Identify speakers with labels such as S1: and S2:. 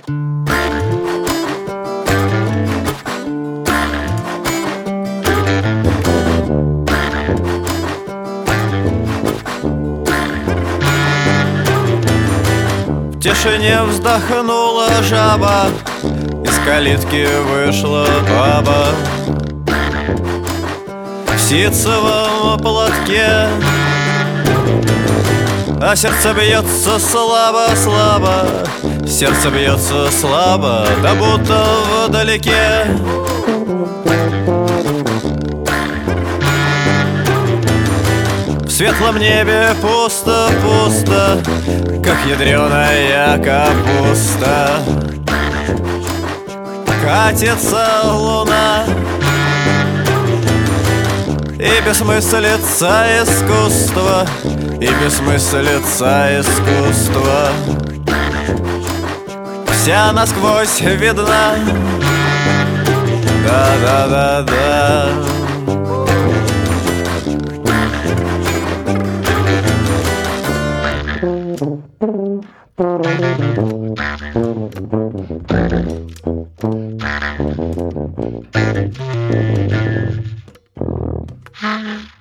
S1: В тишине вздохнула жаба, из калитки вышла баба в ситцевом платке, а сердце бьется слабо-слабо, сердце бьется слабо, да будто вдалеке. В светлом небе пусто-пусто, как ядреная капуста. Катится луна, и бессмыслица искусства, и бессмыслица искусства вся насквозь видна. Да-да-да-да.
S2: Ah.